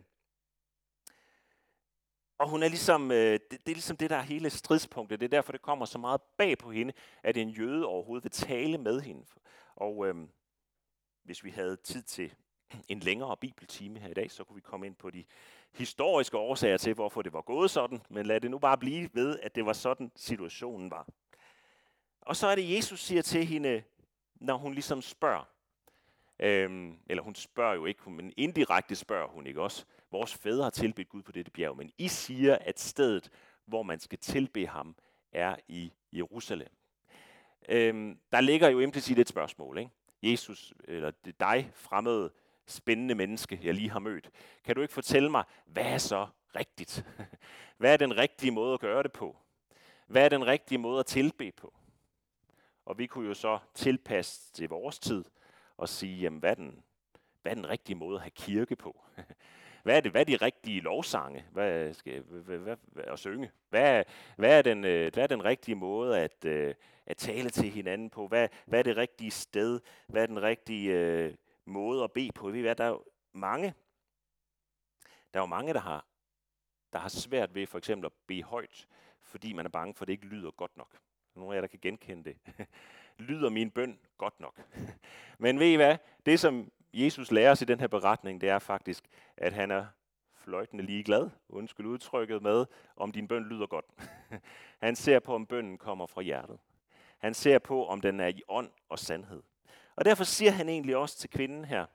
og hun er ligesom øh, det, det er ligesom det der er hele stridspunktet. Det er derfor det kommer så meget bag på hende, at en jøde overhovedet vil tale med hende. Og øh, hvis vi havde tid til en længere bibeltime her i dag, så kunne vi komme ind på de historiske årsager til, hvorfor det var gået sådan. Men lad det nu bare blive ved, at det var sådan, situationen var. Og så er det, Jesus siger til hende, når hun ligesom spørger. Øhm, eller hun spørger jo ikke, men indirekte spørger hun ikke også. Vores fædre har tilbedt Gud på dette bjerg, men I siger, at stedet, hvor man skal tilbede ham, er i Jerusalem. Øhm, der ligger jo implicit et spørgsmål, ikke? Jesus, eller det dig, fremmede, spændende menneske, jeg lige har mødt. Kan du ikke fortælle mig, hvad er så rigtigt? Hvad er den rigtige måde at gøre det på? Hvad er den rigtige måde at tilbede på? Og vi kunne jo så tilpasse til vores tid og sige, jamen, hvad er den, hvad er den rigtige måde at have kirke på? Hvad er det? Hvad er de rigtige lovsange? Hvad skal hvad, hvad, hvad, at synge? Hvad, hvad, er den, hvad er den rigtige måde at, at tale til hinanden på? Hvad, hvad er det rigtige sted? Hvad er den rigtige uh, måde at bede på? Ved I hvad? Der er jo mange, der er jo mange, der har, der har svært ved for eksempel at bede højt, fordi man er bange for, at det ikke lyder godt nok. Nogle af jer, der kan genkende det. Lyder min bøn godt nok? Men ved I hvad? Det, som Jesus lærer os i den her beretning, det er faktisk, at han er fløjtende ligeglad, undskyld udtrykket, med, om din bøn lyder godt. Han ser på, om bønnen kommer fra hjertet. Han ser på, om den er i ånd og sandhed. Og derfor siger han egentlig også til kvinden her,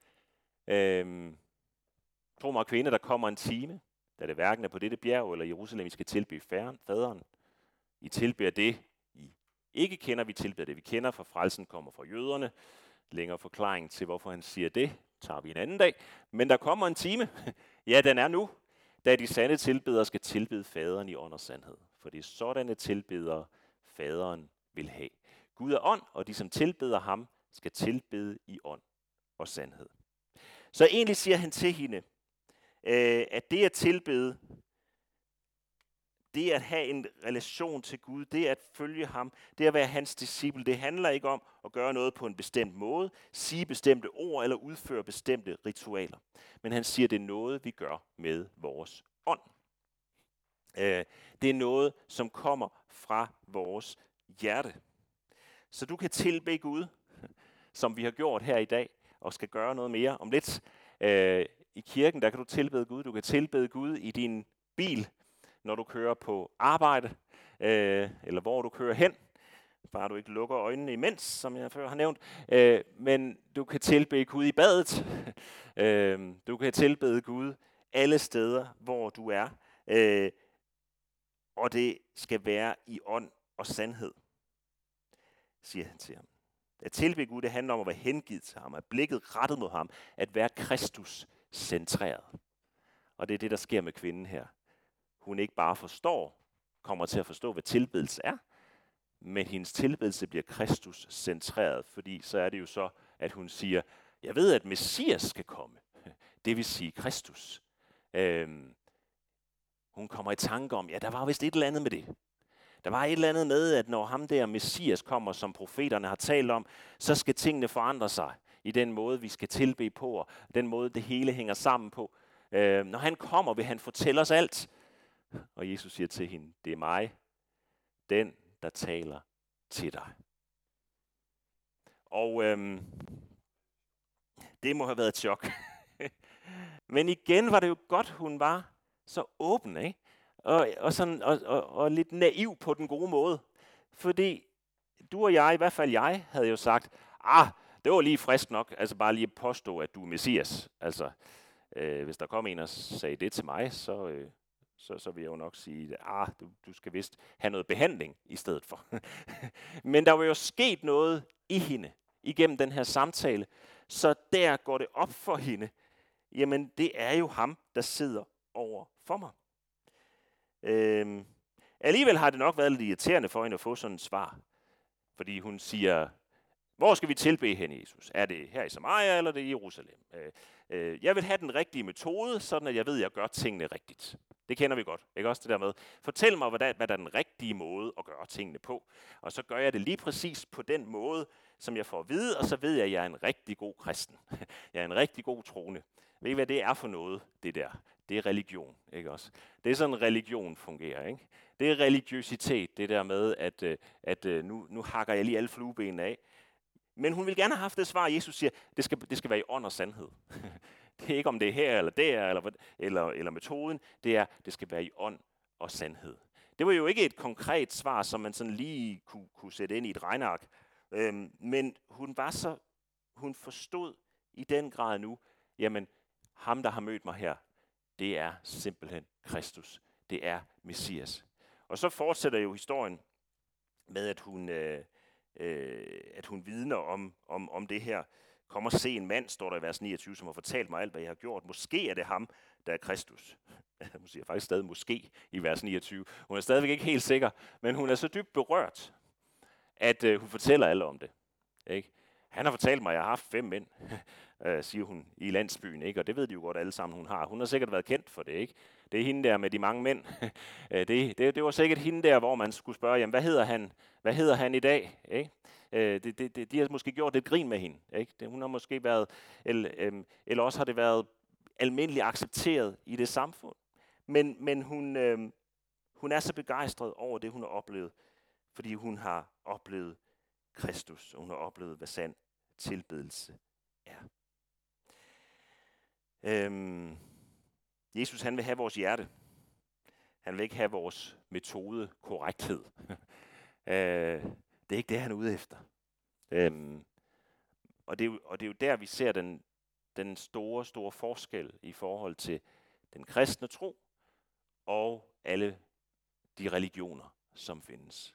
øhm, tro mig, kvinde, der kommer en time, da det hverken er på dette bjerg eller Jerusalem, I skal tilbede faderen. I tilbeder det, I ikke kender, vi tilbeder det, vi kender, for frelsen kommer fra jøderne. Længere forklaring til, hvorfor han siger det, tager vi en anden dag. Men der kommer en time, ja, den er nu, da de sande tilbedere skal tilbede faderen i ånd og sandhed. For det er sådanne tilbedere, faderen vil have. Gud er ånd, og de, som tilbeder ham, skal tilbede i ånd og sandhed. Så egentlig siger han til hende, øh, at det at tilbede, det at have en relation til Gud, det at følge ham, det at være hans disciple, det handler ikke om at gøre noget på en bestemt måde, sige bestemte ord eller udføre bestemte ritualer. Men han siger, det er noget, vi gør med vores ånd. Det er noget, som kommer fra vores hjerte. Så du kan tilbede Gud, som vi har gjort her i dag, og skal gøre noget mere om lidt. I kirken, der kan du tilbede Gud. Du kan tilbede Gud i din bil, når du kører på arbejde, øh, eller hvor du kører hen. Bare du ikke lukker øjnene imens, som jeg før har nævnt. Øh, men du kan tilbede Gud i badet. øh, du kan tilbede Gud alle steder, hvor du er. Øh, og det skal være i ånd og sandhed, siger han til ham. At tilbede Gud, det handler om at være hengivet til ham, at blikket rettet mod ham, at være Kristus centreret. Og det er det, der sker med kvinden her. Hun ikke bare forstår, kommer til at forstå, hvad tilbedelse er, men hendes tilbedelse bliver Kristus centreret, fordi så er det jo så, at hun siger, jeg ved, at Messias skal komme, det vil sige Kristus. Øhm, hun kommer i tanke om, ja, der var vist et eller andet med det. Der var et eller andet med, at når ham der Messias kommer, som profeterne har talt om, så skal tingene forandre sig i den måde, vi skal tilbede på, og den måde, det hele hænger sammen på. Øhm, når han kommer, vil han fortælle os alt. Og Jesus siger til hende, det er mig, den, der taler til dig. Og øhm, det må have været et chok. Men igen var det jo godt, hun var så åben, ikke? Og, og, sådan, og, og, og lidt naiv på den gode måde. Fordi du og jeg, i hvert fald jeg, havde jo sagt, ah, det var lige frisk nok, altså bare lige at påstå, at du er Messias. Altså, øh, hvis der kom en og sagde det til mig, så... Øh, Så, så vil jeg jo nok sige, at ah, du, du skal vist have noget behandling i stedet for. Men der var jo sket noget i hende igennem den her samtale, så der går det op for hende. Jamen, det er jo ham, der sidder over for mig. Øhm, alligevel har det nok været lidt irriterende for hende at få sådan et svar. Fordi hun siger, Hvor skal vi tilbede hen, Jesus? Er det her i Samaria, eller er det i Jerusalem? Øh, øh, jeg vil have den rigtige metode, sådan at jeg ved, at jeg gør tingene rigtigt. Det kender vi godt, ikke også det der med? Fortæl mig, hvad der, hvad der er den rigtige måde at gøre tingene på. Og så gør jeg det lige præcis på den måde, som jeg får at vide, og så ved jeg, at jeg er en rigtig god kristen. Jeg er en rigtig god troende. Ved I, hvad det er for noget, det der? Det er religion, ikke også? Det er sådan, religion fungerer, ikke? Det er religiøsitet, det der med, at, at nu, nu hakker jeg lige alle fluebenene af. Men hun vil gerne have haft det svar, Jesus siger, det skal, det skal være i ånd og sandhed. Det er ikke, om det er her eller der, eller, eller, eller metoden. Det er, det skal være i ånd og sandhed. Det var jo ikke et konkret svar, som man sådan lige kunne, kunne sætte ind i et regneark. Øhm, men hun var så, hun forstod i den grad nu, jamen, ham, der har mødt mig her, det er simpelthen Kristus. Det er Messias. Og så fortsætter jo historien med, at hun, øh, øh, at hun vidner om, om, om det her. Kom og se en mand, står der i vers niogtyve, som har fortalt mig alt, hvad jeg har gjort. Måske er det ham, der er Kristus. Hun siger faktisk stadig måske i vers niogtyve. Hun er stadigvæk ikke helt sikker, men hun er så dybt berørt, at øh, hun fortæller alle om det. Ikke? Han har fortalt mig, at jeg har haft fem mænd, øh, siger hun i landsbyen, ikke? Og det ved de jo godt alle sammen, hun har. Hun har sikkert været kendt for det, ikke? Det er hende der med de mange mænd. det, det, det var sikkert hende der, hvor man skulle spørge, jamen, hvad hedder han, hvad hedder han i dag? Ikke? Øh, det, det, det, de har måske gjort lidt grin med hende. Ikke? Det, hun har måske været, eller, øh, eller også har det været almindeligt accepteret i det samfund. Men, men hun, øh, hun er så begejstret over det, hun har oplevet, fordi hun har oplevet Kristus, og hun har oplevet, hvad sand tilbedelse er. Øhm, Jesus, han vil have vores hjerte. Han vil ikke have vores metode korrekthed. øh, det er ikke det, han er ude efter. Øhm, og, det er jo, og det er jo der, vi ser den, den store, store forskel i forhold til den kristne tro og alle de religioner, som findes.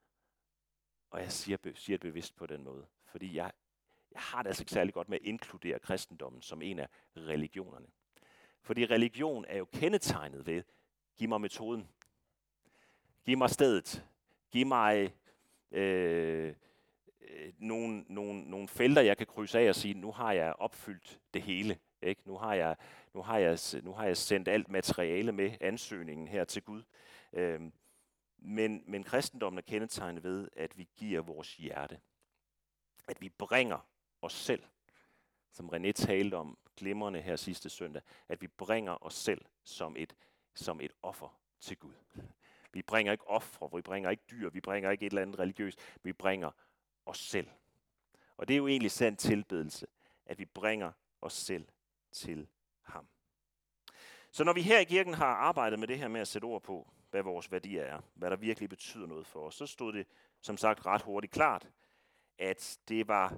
Og jeg siger, siger det bevidst på den måde, fordi jeg, jeg har det altså ikke særlig godt med at inkludere kristendommen som en af religionerne. Fordi religion er jo kendetegnet ved, giv mig metoden, giv mig stedet, giv mig øh, nogle, nogle, nogle felter, jeg kan krydse af og sige, nu har jeg opfyldt det hele. Ikke? Nu, har jeg, nu, har jeg, nu har jeg sendt alt materiale med ansøgningen her til Gud. Øh, Men, men kristendommen er kendetegnet ved, at vi giver vores hjerte. At vi bringer os selv, som René talte om glimrende her sidste søndag, at vi bringer os selv som et, som et offer til Gud. Vi bringer ikke ofre, vi bringer ikke dyr, vi bringer ikke et eller andet religiøst, vi bringer os selv. Og det er jo egentlig sand tilbedelse, at vi bringer os selv til ham. Så når vi her i kirken har arbejdet med det her med at sætte ord på, hvad vores værdier er, hvad der virkelig betyder noget for os, så stod det som sagt ret hurtigt klart, at det var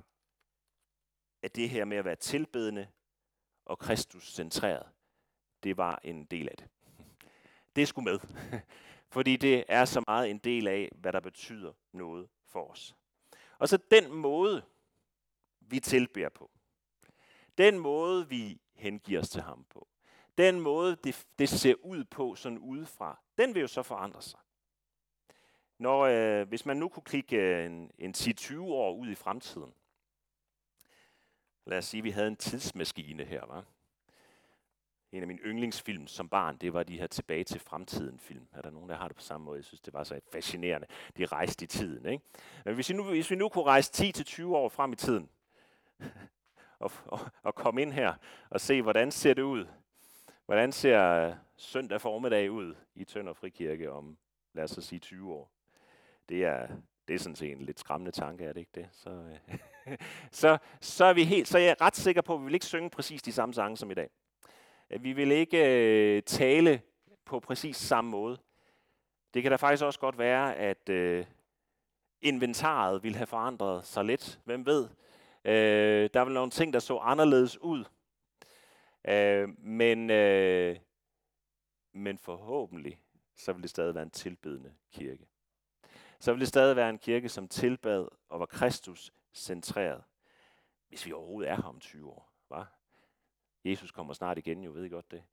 at det her med at være tilbedende og Kristus-centreret, det var en del af det. Det skulle med, fordi det er så meget en del af, hvad der betyder noget for os. Og så den måde, vi tilbeder på, den måde, vi hengiver os til ham på, den måde, det, det ser ud på sådan udefra, den vil jo så forandre sig. Når, øh, hvis man nu kunne klikke en, en ti til tyve år ud i fremtiden. Lad os sige, at vi havde en tidsmaskine her, hva'? En af mine yndlingsfilm som barn, det var de her Tilbage til fremtiden film. Er der nogen, der har det på samme måde? Jeg synes, det var så fascinerende. De rejste i tiden, ikke? Men hvis vi nu, hvis vi nu kunne rejse ti til tyve år frem i tiden, og, og, og komme ind her og se, hvordan ser det ud? Hvordan ser søndag formiddag ud i Tønder Frikirke om, lad os så sige, tyve år? Det er, det er sådan set en lidt skræmmende tanke, er det ikke det? Så, øh, så, så, er vi helt, så er jeg ret sikker på, at vi vil ikke synge præcis de samme sange som i dag. Vi vil ikke øh, tale på præcis samme måde. Det kan da faktisk også godt være, at øh, inventaret ville have forandret sig lidt. Hvem ved? Øh, der er vel nogle ting, der så anderledes ud. Øh, men, øh, men forhåbentlig, så vil det stadig være en tilbedende kirke. Så vil det stadig være en kirke, som tilbad og var Kristus centreret. Hvis vi overhovedet er her om tyve år. Hva? Jesus kommer snart igen, jo ved I godt det.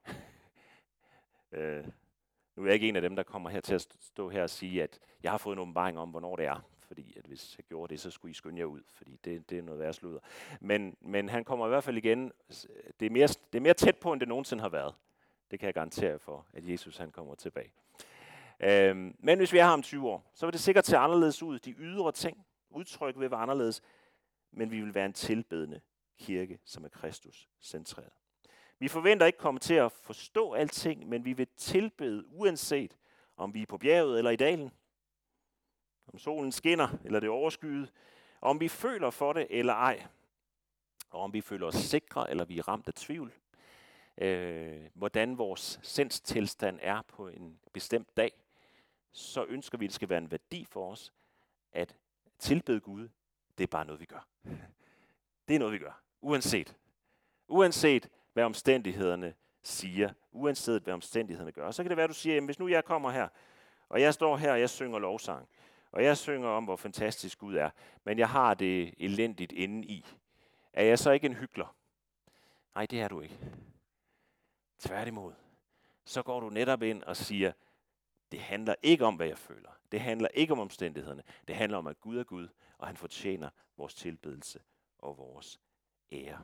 øh, nu er jeg ikke en af dem, der kommer her til at stå her og sige, at jeg har fået en åbenbaring om, hvornår det er. fordi at hvis jeg gjorde det, så skulle I skynde jer ud, fordi det, det er noget værre sludder. Men, men han kommer i hvert fald igen. Det er, mere, det er mere tæt på, end det nogensinde har været. Det kan jeg garantere for, at Jesus han kommer tilbage. Øhm, men hvis vi er her om tyve år, så vil det sikkert se anderledes ud. De ydre ting, udtryk vil være anderledes, men vi vil være en tilbedende kirke, som er Kristus centreret. Vi forventer ikke komme til at forstå alting, men vi vil tilbede uanset om vi er på bjerget eller i dalen, om solen skinner eller det er overskyet, om vi føler for det eller ej, og om vi føler os sikre eller vi er ramt af tvivl, øh, hvordan vores sindstilstand er på en bestemt dag, så ønsker vi, at det skal være en værdi for os, at tilbede Gud, det er bare noget, vi gør. Det er noget, vi gør, uanset. Uanset hvad omstændighederne siger, uanset hvad omstændighederne gør. Så kan det være, at du siger, jamen, hvis nu jeg kommer her, og jeg står her, og jeg synger lovsang, og jeg synger om, hvor fantastisk Gud er, men jeg har det elendigt inde i. Er jeg så ikke en hykler? Nej, det er du ikke. Tværtimod. Så går du netop ind og siger, det handler ikke om, hvad jeg føler. Det handler ikke om omstændighederne. Det handler om, at Gud er Gud, og han fortjener vores tilbedelse og vores ære.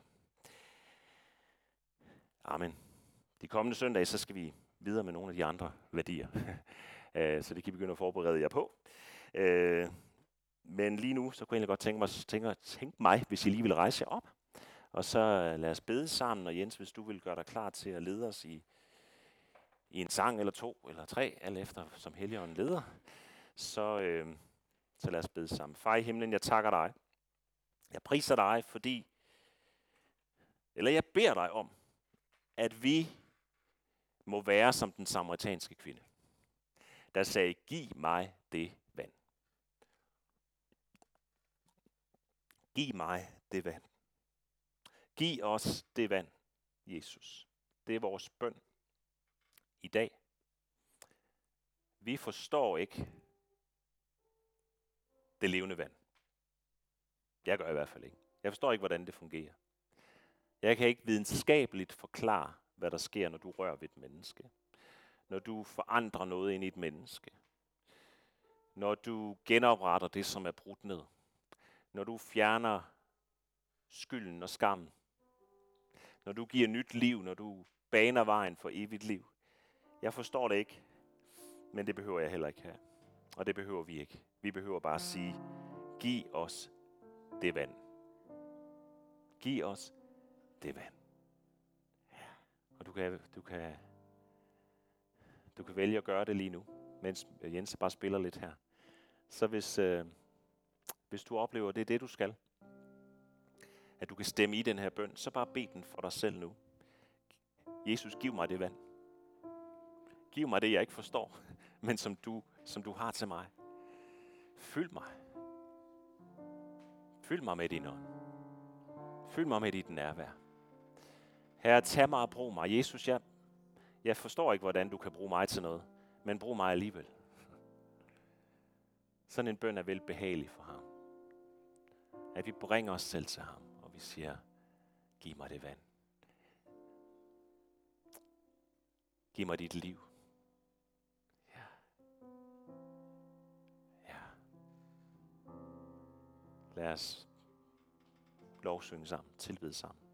Amen. De kommende søndage, så skal vi videre med nogle af de andre værdier. Så det kan I begynde at forberede jer på. Men lige nu, så kunne jeg egentlig godt tænke mig, tænke, tænke mig, hvis I lige vil rejse jer op. Og så lad os bede sammen, og Jens, hvis du vil gøre dig klar til at lede os i, i en sang eller to eller tre, alt efter som Helligånden leder, så, øh, så lad os bede sammen. Far i himlen, jeg takker dig. Jeg priser dig, fordi, eller jeg beder dig om, at vi må være som den samaritanske kvinde, der sagde, giv mig det vand. Giv mig det vand. Giv os det vand, Jesus. Det er vores bøn i dag. Vi forstår ikke det levende vand. Jeg gør i hvert fald ikke. Jeg forstår ikke, hvordan det fungerer. Jeg kan ikke videnskabeligt forklare, hvad der sker, når du rører ved et menneske. Når du forandrer noget ind i et menneske. Når du genopretter det, som er brudt ned. Når du fjerner skylden og skammen. Når du giver nyt liv, når du baner vejen for evigt liv. Jeg forstår det ikke, men det behøver jeg heller ikke have. Og det behøver vi ikke. Vi behøver bare at sige, giv os det vand. Giv os det vand. Og du kan, du kan, du kan vælge at gøre det lige nu, mens Jens bare spiller lidt her. Så hvis, øh, hvis du oplever, det er det, du skal, at du kan stemme i den her bøn, så bare bed den for dig selv nu. Jesus, giv mig det vand. Giv mig det, jeg ikke forstår, men som du, som du har til mig. Fyld mig. Fyld mig med din ånd. Fyld mig med dit nærvær. Herre, tag mig og brug mig. Jesus, jeg, jeg forstår ikke, hvordan du kan bruge mig til noget, men brug mig alligevel. Sådan en bøn er vel behagelig for ham. At vi bringer os selv til ham, og vi siger, giv mig det vand. Giv mig dit liv. Ja. Ja. Lad os lovsynge sammen, tilbede sammen.